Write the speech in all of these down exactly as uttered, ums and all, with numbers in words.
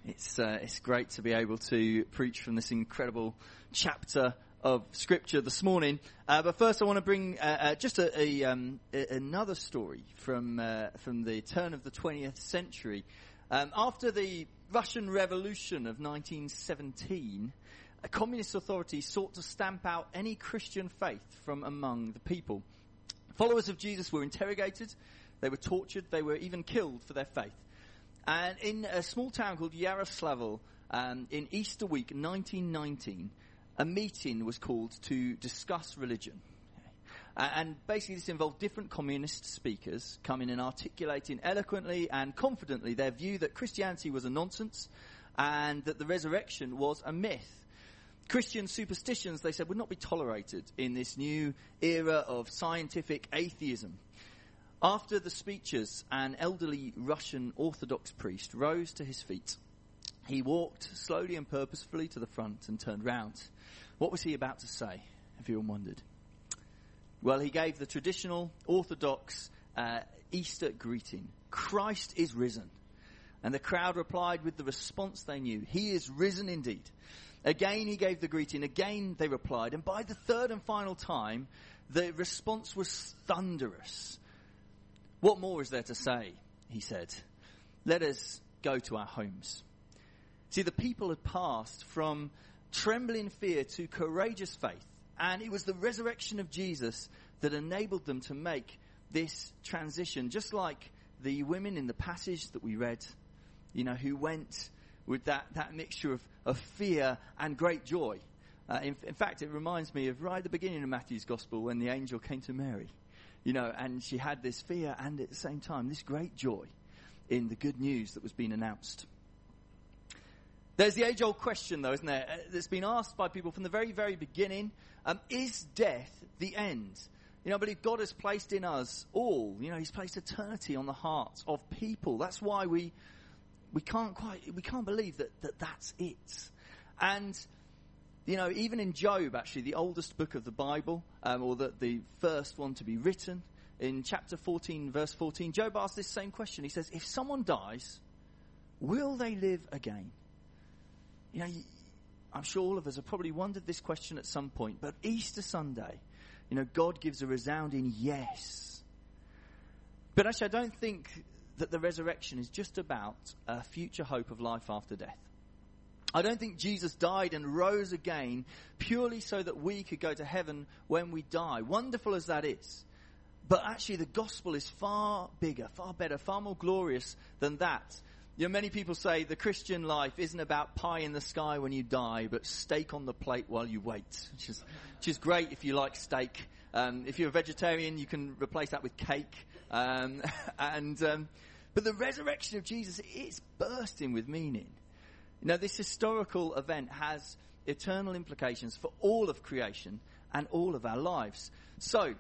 It's uh, it's great to be able to preach from this incredible chapter of Scripture this morning. Uh, but first, I want to bring uh, uh, just a, a, um, a another story from uh, from the turn of the twentieth century. Um, after the Russian Revolution of nineteen seventeen, a communist authority sought to stamp out any Christian faith from among the people. Followers of Jesus were interrogated, they were tortured, they were even killed for their faith. And in a small town called Yaroslavl, um, in Easter week nineteen nineteen, a meeting was called to discuss religion. Uh, and basically this involved different communist speakers coming and articulating eloquently and confidently their view that Christianity was a nonsense and that the resurrection was a myth. Christian superstitions, they said, would not be tolerated in this new era of scientific atheism. After the speeches, an elderly Russian Orthodox priest rose to his feet. He walked slowly and purposefully to the front and turned round. What was he about to say, everyone wondered? Well, he gave the traditional Orthodox uh, Easter greeting, "Christ is risen." And the crowd replied with the response they knew, "He is risen indeed." Again he gave the greeting, again they replied, and by the third and final time, the response was thunderous. "What more is there to say?" he said. "Let us go to our homes." See, the people had passed from trembling fear to courageous faith, and it was the resurrection of Jesus that enabled them to make this transition, just like the women in the passage that we read, you know, who went with that, that mixture of, of fear and great joy. Uh, in, in fact, it reminds me of right at the beginning of Matthew's Gospel when the angel came to Mary. You know, and she had this fear and at the same time this great joy in the good news that was being announced. There's the age-old question, though, isn't there, uh, that's been asked by people from the very, very beginning. Um, is death the end? You know, I believe God has placed in us all, you know, he's placed eternity on the hearts of people. That's why we we can't quite, we can't believe that, that that's it. And you know, even in Job, actually, the oldest book of the Bible, um, or the, the first one to be written, in chapter fourteen, verse fourteen, Job asks this same question. He says, if someone dies, will they live again? You know, I'm sure all of us have probably wondered this question at some point, but Easter Sunday, you know, God gives a resounding yes. But actually, I don't think that the resurrection is just about a future hope of life after death. I don't think Jesus died and rose again purely so that we could go to heaven when we die, wonderful as that is. But actually the gospel is far bigger, far better, far more glorious than that. You know, many people say the Christian life isn't about pie in the sky when you die, but steak on the plate while you wait, which is, which is great if you like steak. Um, if you're a vegetarian, you can replace that with cake. Um, and um, but the resurrection of Jesus, it's bursting with meaning. You know, this historical event has eternal implications for all of creation and all of our lives. So,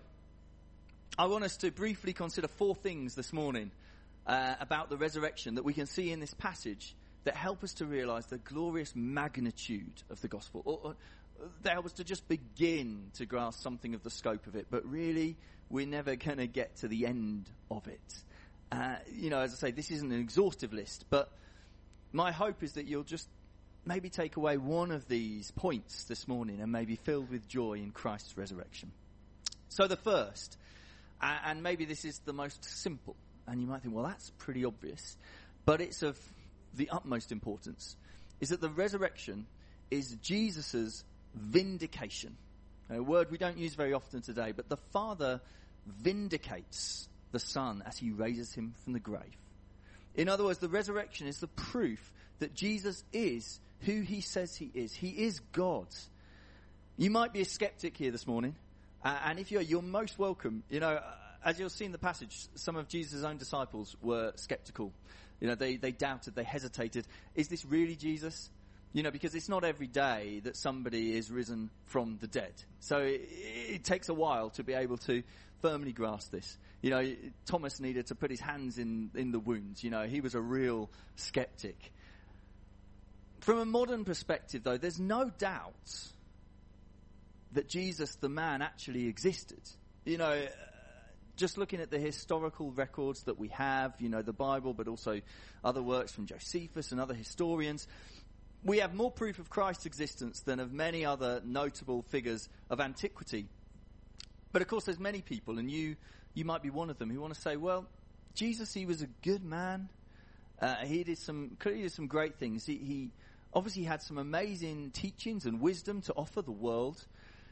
I want us to briefly consider four things this morning uh, about the resurrection that we can see in this passage that help us to realize the glorious magnitude of the gospel. Or, or they help us to just begin to grasp something of the scope of it, but really, we're never going to get to the end of it. Uh, you know, as I say, this isn't an exhaustive list, but my hope is that you'll just maybe take away one of these points this morning and maybe filled with joy in Christ's resurrection. So the first, uh, and maybe this is the most simple, and you might think, well, that's pretty obvious, but it's of the utmost importance, is that the resurrection is Jesus' vindication. A word we don't use very often today, but the Father vindicates the Son as he raises him from the grave. In other words, the resurrection is the proof that Jesus is who he says he is. He is God. You might be a skeptic here this morning, uh, and if you're, you're most welcome. You know, as you'll see in the passage, some of Jesus' own disciples were skeptical. You know, they, they doubted, they hesitated. Is this really Jesus? You know, because it's not every day that somebody is risen from the dead. So it, it takes a while to be able to firmly grasp this. You know, Thomas needed to put his hands in, in the wounds. You know, he was a real skeptic. From a modern perspective, though, there's no doubt that Jesus, the man, actually existed. You know, just looking at the historical records that we have, you know, the Bible, but also other works from Josephus and other historians, we have more proof of Christ's existence than of many other notable figures of antiquity. But of course, there's many people, and you you might be one of them, who want to say, well, Jesus, he was a good man. Uh, he did some clearly did some great things. He, he obviously had some amazing teachings and wisdom to offer the world,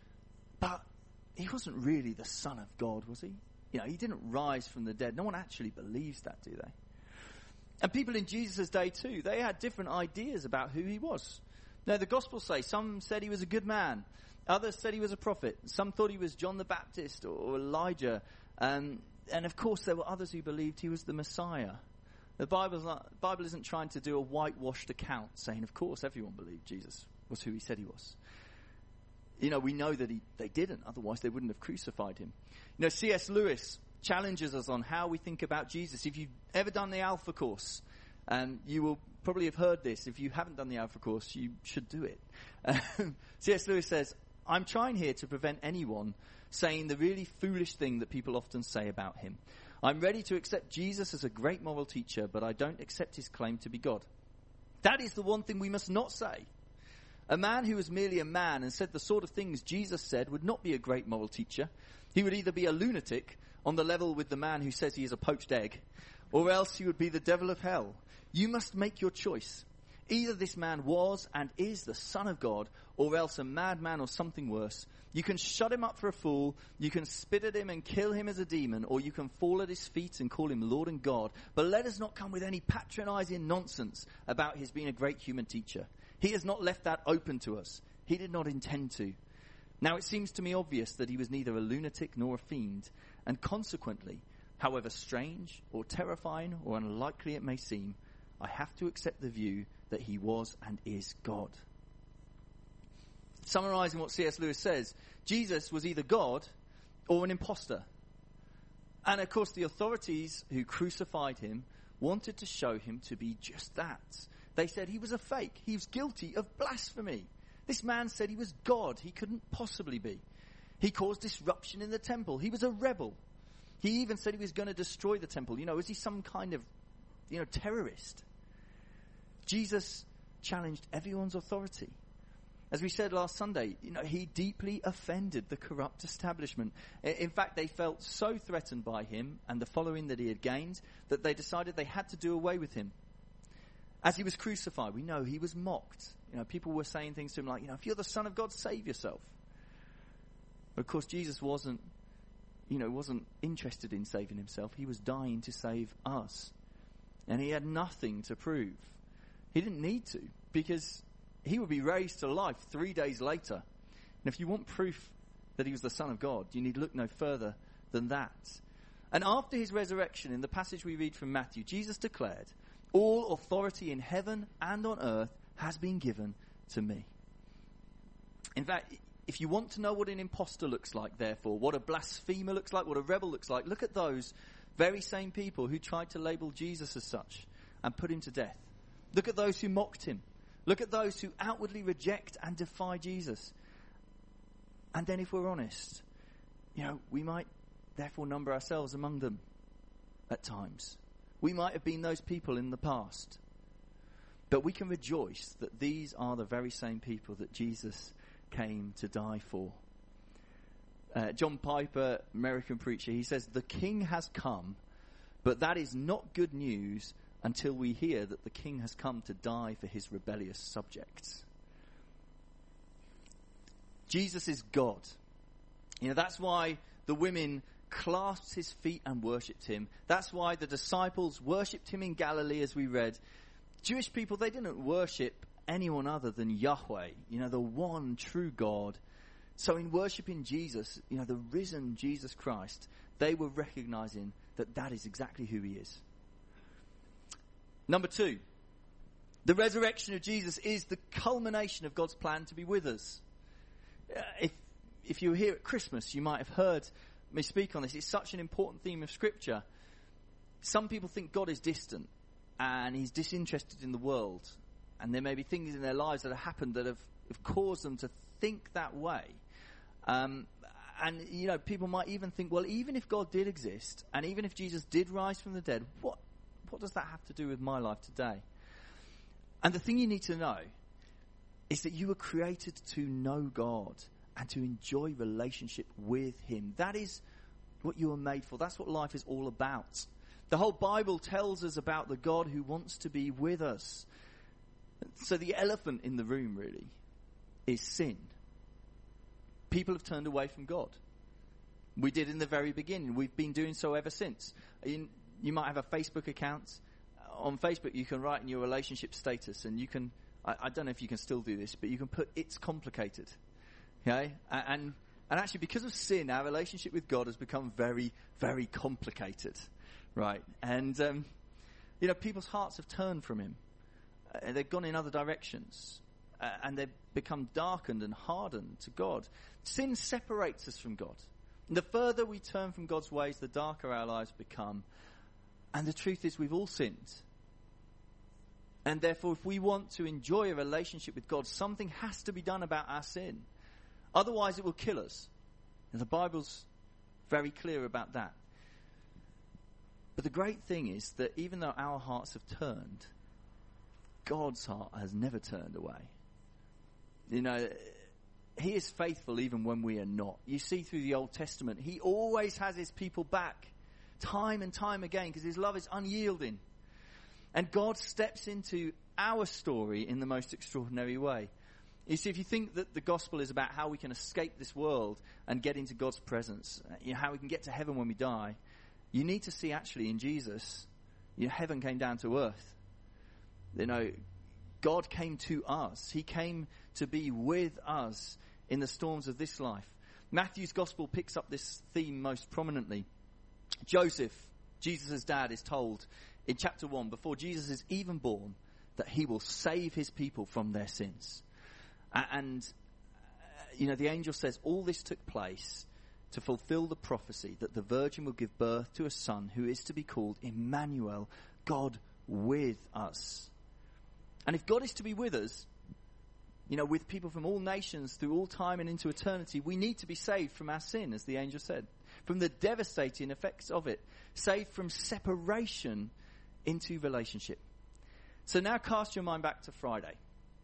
but he wasn't really the Son of God, was he? You know, he didn't rise from the dead. No one actually believes that, do they? And people in Jesus' day too, they had different ideas about who he was. Now, the Gospels say some said he was a good man. Others said he was a prophet. Some thought he was John the Baptist or Elijah. Um, and of course, there were others who believed he was the Messiah. The Bible's not, Bible isn't trying to do a whitewashed account saying, of course, everyone believed Jesus was who he said he was. You know, we know that he, they didn't. Otherwise, they wouldn't have crucified him. You know, C S Lewis challenges us on how we think about Jesus. If you've ever done the Alpha course, um, you will probably have heard this. If you haven't done the Alpha course, you should do it. Um, C S Lewis says, I'm trying here to prevent anyone saying the really foolish thing that people often say about him. I'm ready to accept Jesus as a great moral teacher, but I don't accept his claim to be God. That is the one thing we must not say. A man who was merely a man and said the sort of things Jesus said would not be a great moral teacher. He would either be a lunatic on the level with the man who says he is a poached egg, or else he would be the devil of hell. You must make your choice. Either this man was and is the Son of God, or else a madman or something worse. You can shut him up for a fool, you can spit at him and kill him as a demon, or you can fall at his feet and call him Lord and God. But let us not come with any patronizing nonsense about his being a great human teacher. He has not left that open to us. He did not intend to. Now it seems to me obvious that he was neither a lunatic nor a fiend, and consequently, however strange or terrifying or unlikely it may seem, I have to accept the view that he was and is God. Summarizing what C S Lewis says, Jesus was either God or an imposter. And of course the authorities who crucified him wanted to show him to be just that. They said he was a fake. He was guilty of blasphemy. This man said he was God. He couldn't possibly be. He caused disruption in the temple. He was a rebel. He even said he was going to destroy the temple. You know, is he some kind of, you know, terrorist? Jesus challenged everyone's authority. As we said last Sunday, you know, he deeply offended the corrupt establishment. In fact, they felt so threatened by him and the following that he had gained that they decided they had to do away with him. As he was crucified, we know he was mocked. You know, people were saying things to him like, you know, if you're the Son of God, save yourself. But of course, Jesus wasn't, you know, wasn't interested in saving himself. He was dying to save us. And he had nothing to prove. He didn't need to, because he would be raised to life three days later. And if you want proof that he was the Son of God, you need look no further than that. And after his resurrection, in the passage we read from Matthew, Jesus declared, all authority in heaven and on earth has been given to me. In fact, if you want to know what an imposter looks like, therefore, what a blasphemer looks like, what a rebel looks like, look at those very same people who tried to label Jesus as such and put him to death. Look at those who mocked him. Look at those who outwardly reject and defy Jesus. And then if we're honest, you know, we might therefore number ourselves among them at times. We might have been those people in the past. But we can rejoice that these are the very same people that Jesus came to die for. Uh, John Piper, American preacher, he says, the king has come, but that is not good news until we hear that the king has come to die for his rebellious subjects. Jesus is God. You know, that's why the women clasped his feet and worshipped him. That's why the disciples worshipped him in Galilee, as we read. Jewish people, they didn't worship anyone other than Yahweh, you know, the one true God. So in worshipping Jesus, you know, the risen Jesus Christ, they were recognizing that that is exactly who he is. Number two, the resurrection of Jesus is the culmination of God's plan to be with us. Uh, if if you were here at Christmas, you might have heard me speak on this. It's such an important theme of Scripture. Some people think God is distant and he's disinterested in the world. And there may be things in their lives that have happened that have, have caused them to think that way. Um, And, you know, people might even think, well, even if God did exist, and even if Jesus did rise from the dead, what, what does that have to do with my life today? And the thing you need to know is that you were created to know God and to enjoy relationship with him. That is what you were made for. That's what life is all about. The whole Bible tells us about the God who wants to be with us. So the elephant in the room, really, is sin. People have turned away from God. We did in the very beginning. We've been doing so ever since. You, you might have a Facebook account. On Facebook, you can write in your relationship status, and you can, I, I don't know if you can still do this, but you can put, it's complicated. Okay? And, and actually, because of sin, our relationship with God has become very, very complicated. Right? And, um, you know, people's hearts have turned from him. Uh, they've gone in other directions. Uh, and they've become darkened and hardened to God. Sin separates us from God. And the further we turn from God's ways, the darker our lives become. And the truth is, we've all sinned. And therefore, if we want to enjoy a relationship with God, something has to be done about our sin. Otherwise, it will kill us. And the Bible's very clear about that. But the great thing is that even though our hearts have turned, God's heart has never turned away. You know, he is faithful even when we are not. You see through the Old Testament, he always has his people back time and time again because his love is unyielding. And God steps into our story in the most extraordinary way. You see, if you think that the gospel is about how we can escape this world and get into God's presence, you know, how we can get to heaven when we die, you need to see actually in Jesus, you know, heaven came down to earth. You know, God came to us. He came to be with us in the storms of this life. Matthew's gospel picks up this theme most prominently. Joseph, Jesus' dad, is told in chapter one, before Jesus is even born, that he will save his people from their sins. And, you know, the angel says all this took place to fulfill the prophecy that the virgin will give birth to a son who is to be called Emmanuel, God with us. And if God is to be with us, you know, with people from all nations through all time and into eternity, we need to be saved from our sin, as the angel said, from the devastating effects of it, saved from separation into relationship. So now cast your mind back to Friday.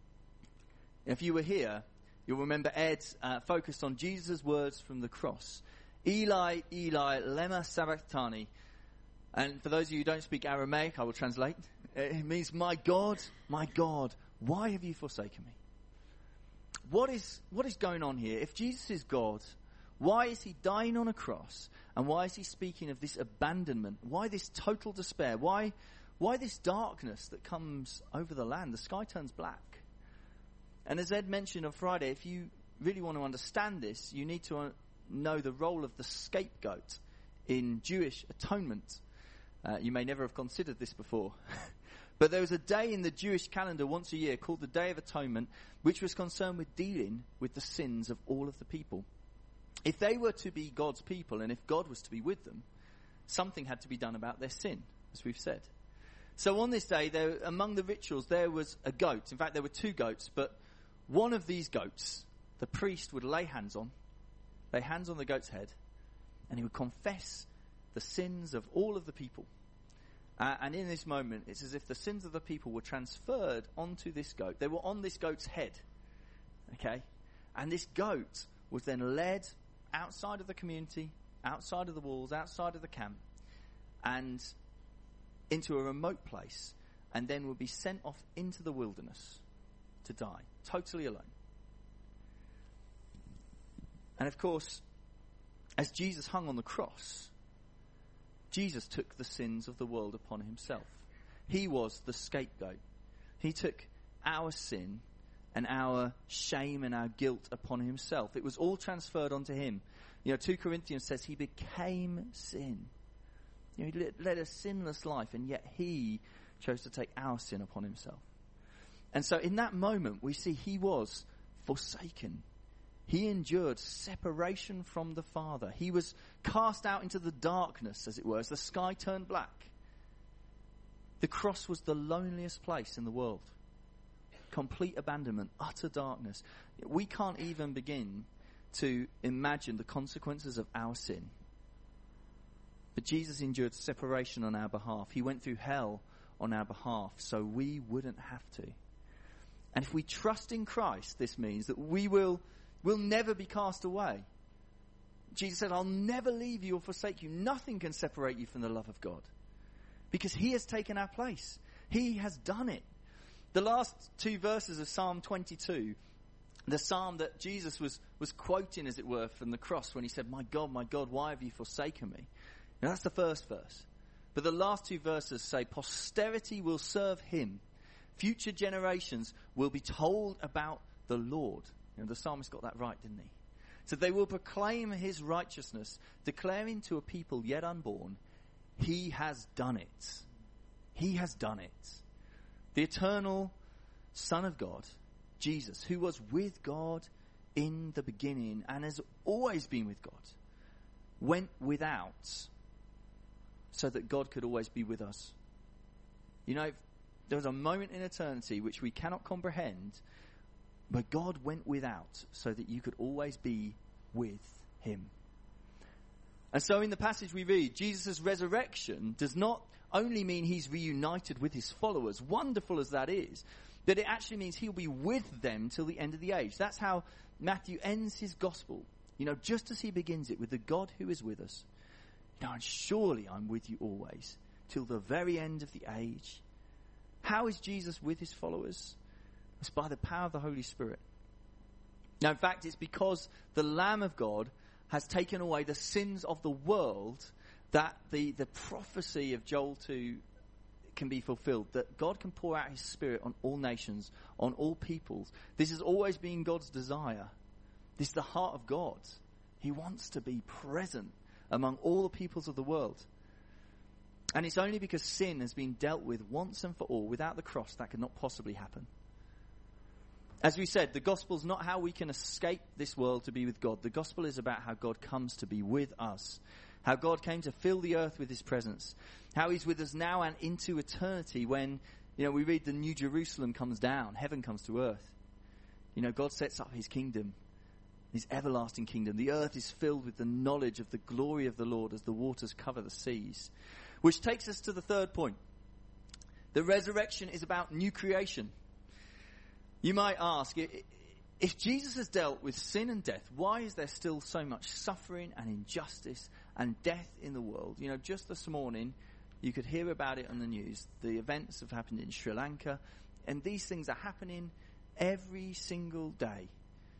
If you were here, you'll remember Ed uh, focused on Jesus' words from the cross. Eli, Eli, lema sabachthani. And for those of you who don't speak Aramaic, I will translate. It means, my God, my God, why have you forsaken me? What is, what is going on here? If Jesus is God, why is he dying on a cross? And why is he speaking of this abandonment? Why this total despair? Why, why this darkness that comes over the land? The sky turns black. And as Ed mentioned on Friday, if you really want to understand this, you need to know the role of the scapegoat in Jewish atonement. Uh, you may never have considered this before. But there was a day in the Jewish calendar once a year called the Day of Atonement, which was concerned with dealing with the sins of all of the people. If they were to be God's people, and if God was to be with them, something had to be done about their sin, as we've said. So on this day, there, among the rituals, there was a goat. In fact, there were two goats, but one of these goats, the priest would lay hands on, lay hands on the goat's head, and he would confess the sins of all of the people. Uh, and in this moment, it's as if the sins of the people were transferred onto this goat. They were on this goat's head. Okay? And this goat was then led outside of the community, outside of the walls, outside of the camp, and into a remote place, and then would be sent off into the wilderness to die, totally alone. And of course, as Jesus hung on the cross, Jesus took the sins of the world upon himself. He was the scapegoat. He took our sin and our shame and our guilt upon himself. It was all transferred onto him. You know, Second Corinthians says he became sin. You know, he led a sinless life, and yet he chose to take our sin upon himself. And so in that moment, we see he was forsaken. He endured separation from the Father. He was cast out into the darkness, as it were, as the sky turned black. The cross was the loneliest place in the world. Complete abandonment, utter darkness. We can't even begin to imagine the consequences of our sin. But Jesus endured separation on our behalf. He went through hell on our behalf so we wouldn't have to. And if we trust in Christ, this means that we will will never be cast away. Jesus said, I'll never leave you or forsake you. Nothing can separate you from the love of God. Because he has taken our place. He has done it. The last two verses of Psalm twenty-two, the psalm that Jesus was, was quoting, as it were, from the cross when he said, my God, my God, why have you forsaken me? Now that's the first verse. But the last two verses say, posterity will serve him. Future generations will be told about the Lord. You know, the psalmist got that right, didn't he? So they will proclaim his righteousness, declaring to a people yet unborn, he has done it. He has done it. The eternal Son of God, Jesus, who was with God in the beginning and has always been with God, went without so that God could always be with us. You know, there was a moment in eternity which we cannot comprehend, but God went without so that you could always be with him. And so in the passage we read, Jesus' resurrection does not only mean he's reunited with his followers, wonderful as that is, but it actually means he'll be with them till the end of the age. That's how Matthew ends his gospel. You know, just as he begins it with the God who is with us. You know, and surely I'm with you always till the very end of the age. How is Jesus with his followers? It's by the power of the Holy Spirit. Now, in fact, it's because the Lamb of God has taken away the sins of the world that the, the prophecy of Joel two can be fulfilled, that God can pour out his Spirit on all nations, on all peoples. This has always been God's desire. This is the heart of God. He wants to be present among all the peoples of the world. And it's only because sin has been dealt with once and for all, without the cross, that could not possibly happen. As we said, the gospel is not how we can escape this world to be with God. The gospel is about how God comes to be with us. How God came to fill the earth with his presence. How he's with us now and into eternity when, you know, we read the New Jerusalem comes down. Heaven comes to earth. You know, God sets up his kingdom. His everlasting kingdom. The earth is filled with the knowledge of the glory of the Lord as the waters cover the seas. Which takes us to the third point. The resurrection is about new creation. You might ask, if Jesus has dealt with sin and death, why is there still so much suffering and injustice and death in the world? You know, just this morning, you could hear about it on the news. The events have happened in Sri Lanka, and these things are happening every single day.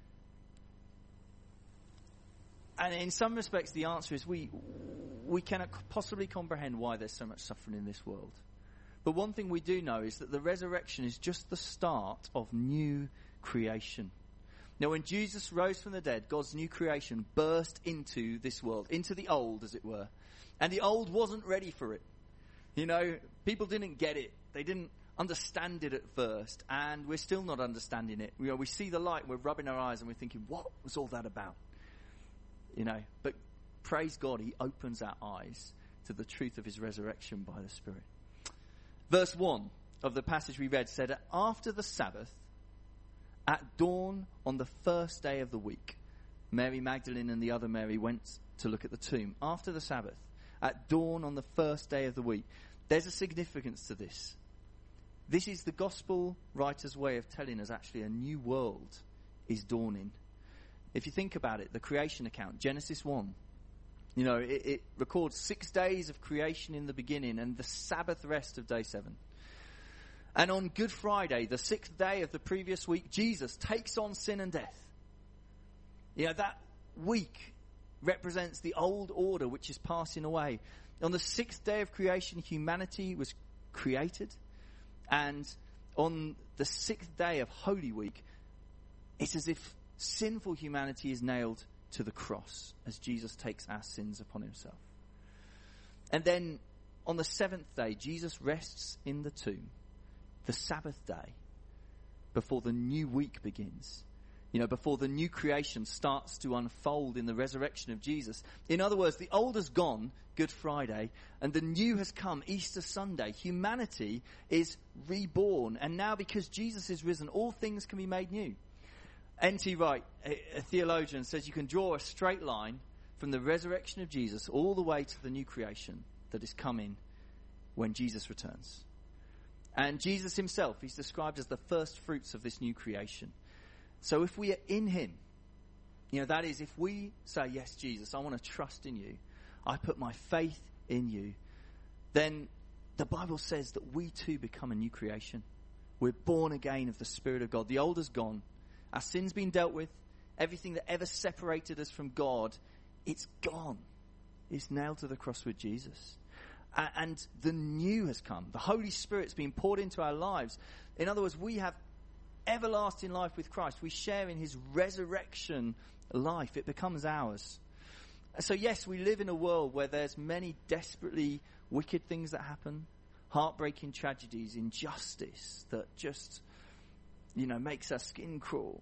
And in some respects, the answer is we we cannot possibly comprehend why there's so much suffering in this world. But one thing we do know is that the resurrection is just the start of new creation. Now, when Jesus rose from the dead, God's new creation burst into this world, into the old, as it were. And the old wasn't ready for it. You know, people didn't get it. They didn't understand it at first. And we're still not understanding it. You know, we see the light, we're rubbing our eyes, and we're thinking, what was all that about? You know, but praise God, he opens our eyes to the truth of his resurrection by the Spirit. Verse one of the passage we read said, after the Sabbath, at dawn on the first day of the week, Mary Magdalene and the other Mary went to look at the tomb. After the Sabbath, at dawn on the first day of the week. There's a significance to this. This is the gospel writer's way of telling us actually a new world is dawning. If you think about it, the creation account, Genesis one, you know, it, it records six days of creation in the beginning and the Sabbath rest of day seven. And on Good Friday, the sixth day of the previous week, Jesus takes on sin and death. You know, that week represents the old order which is passing away. On the sixth day of creation, humanity was created. And on the sixth day of Holy Week, it's as if sinful humanity is nailed to the cross as Jesus takes our sins upon himself. And then on the seventh day, Jesus rests in the tomb, the Sabbath day, before the new week begins. You know, before the new creation starts to unfold in the resurrection of Jesus. In other words, the old has gone, Good Friday, and the new has come, Easter Sunday. Humanity is reborn. And now because Jesus is risen, all things can be made new. N T Wright, a, a theologian, says you can draw a straight line from the resurrection of Jesus all the way to the new creation that is coming when Jesus returns. And Jesus himself, he's described as the first fruits of this new creation. So if we are in him, you know, that is, if we say, yes, Jesus, I want to trust in you, I put my faith in you, then the Bible says that we too become a new creation. We're born again of the Spirit of God. The old is gone. Our sin's been dealt with. Everything that ever separated us from God, it's gone. It's nailed to the cross with Jesus. And the new has come. The Holy Spirit's been poured into our lives. In other words, we have everlasting life with Christ. We share in his resurrection life. It becomes ours. So yes, we live in a world where there's many desperately wicked things that happen. Heartbreaking tragedies, injustice that just, you know, makes our skin crawl.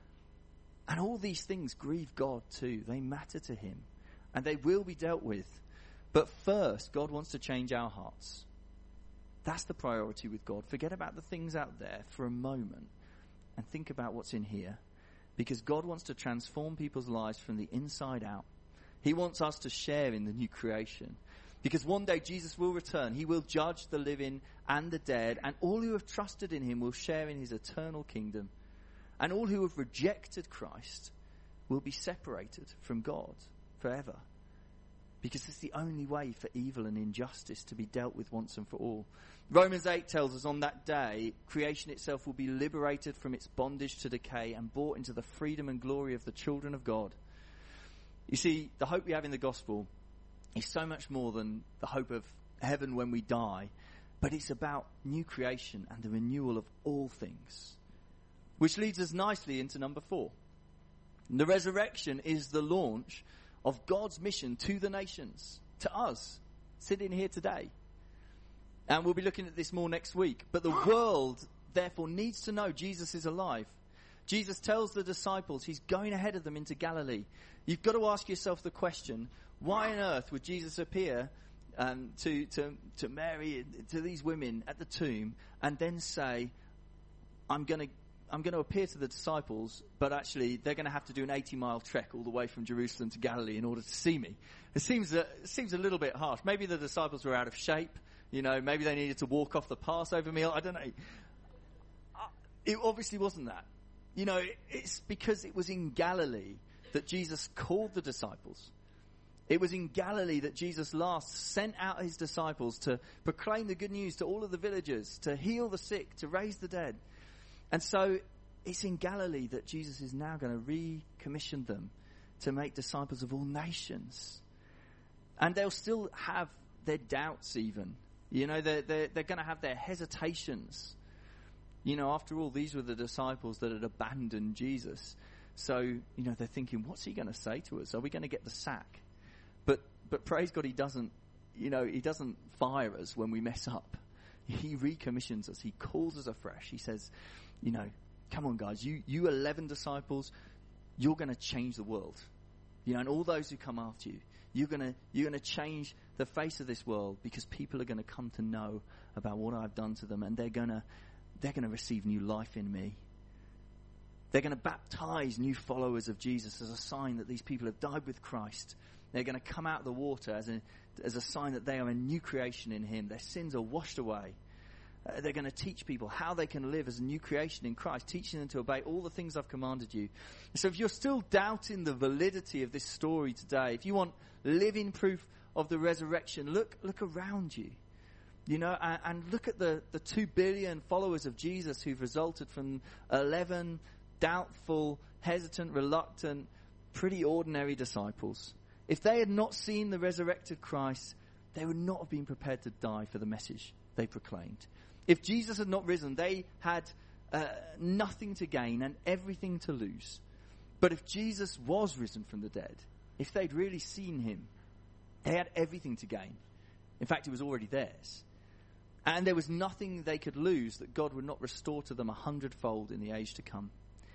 And all these things grieve God too. They matter to him. And they will be dealt with. But first, God wants to change our hearts. That's the priority with God. Forget about the things out there for a moment and think about what's in here. Because God wants to transform people's lives from the inside out. He wants us to share in the new creation. Because one day Jesus will return. He will judge the living and the dead. And all who have trusted in him will share in his eternal kingdom. And all who have rejected Christ will be separated from God forever. Because it's the only way for evil and injustice to be dealt with once and for all. Romans eight tells us on that day, creation itself will be liberated from its bondage to decay and brought into the freedom and glory of the children of God. You see, the hope we have in the gospel is so much more than the hope of heaven when we die, but it's about new creation and the renewal of all things. Which leads us nicely into number four. The resurrection is the launch of God's mission to the nations, to us, sitting here today. And we'll be looking at this more next week. But the world, therefore, needs to know Jesus is alive. Jesus tells the disciples he's going ahead of them into Galilee. You've got to ask yourself the question, why on earth would Jesus appear um, to, to, to Mary, to these women at the tomb, and then say, I'm going to I'm going to appear to the disciples, but actually they're going to have to do an eighty-mile trek all the way from Jerusalem to Galilee in order to see me. It seems a, it seems a little bit harsh. Maybe the disciples were out of shape. You know, maybe they needed to walk off the Passover meal. I don't know. It obviously wasn't that. You know, it's because it was in Galilee that Jesus called the disciples. It was in Galilee that Jesus last sent out his disciples to proclaim the good news to all of the villagers, to heal the sick, to raise the dead. And so it's in Galilee that Jesus is now going to recommission them to make disciples of all nations. And they'll still have their doubts even. You know, they're, they're, they're going to have their hesitations. You know, after all, these were the disciples that had abandoned Jesus. So, you know, they're thinking, what's he going to say to us? Are we going to get the sack? But but praise God, he doesn't, you know, he doesn't fire us when we mess up. He recommissions us. He calls us afresh. He says, you know, come on, guys, you, you eleven disciples, you're going to change the world. You know, and all those who come after you, you're going to you're going to change the face of this world because people are going to come to know about what I've done to them, and they're going to they're going to receive new life in me. They're going to baptize new followers of Jesus as a sign that these people have died with Christ. They're going to come out of the water as a as a sign that they are a new creation in him. Their sins are washed away. Uh, they're going to teach people how they can live as a new creation in Christ, teaching them to obey all the things I've commanded you. So if you're still doubting the validity of this story today, if you want living proof of the resurrection, look look around you. You know, and, and look at the, the two billion followers of Jesus who've resulted from eleven doubtful, hesitant, reluctant, pretty ordinary disciples. If they had not seen the resurrected Christ, they would not have been prepared to die for the message they proclaimed. If Jesus had not risen, they had uh, nothing to gain and everything to lose. But if Jesus was risen from the dead, if they'd really seen him, they had everything to gain. In fact, it was already theirs. And there was nothing they could lose that God would not restore to them a hundredfold in the age to come.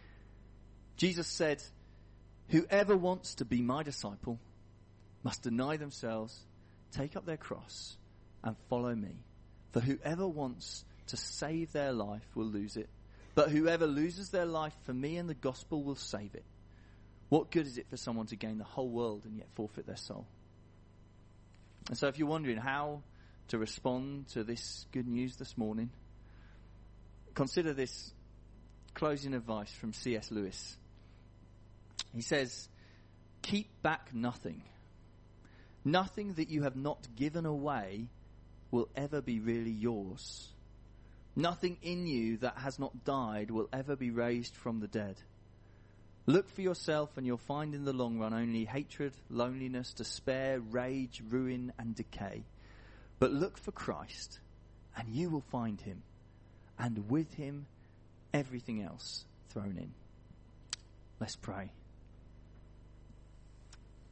Jesus said, whoever wants to be my disciple must deny themselves, take up their cross, and follow me. For whoever wants to save their life will lose it, But whoever loses their life for me and the gospel will save it. What good is it for someone to gain the whole world and yet forfeit their soul? And so if you're wondering how to respond to this good news this morning, consider this closing advice from C S Lewis. He says, keep back nothing. Nothing that you have not given away will ever be really yours. Nothing in you that has not died will ever be raised from the dead. Look for yourself and you'll find in the long run only hatred, loneliness, despair, rage, ruin and decay. But look for Christ and you will find him, and with him everything else thrown in. Let's pray.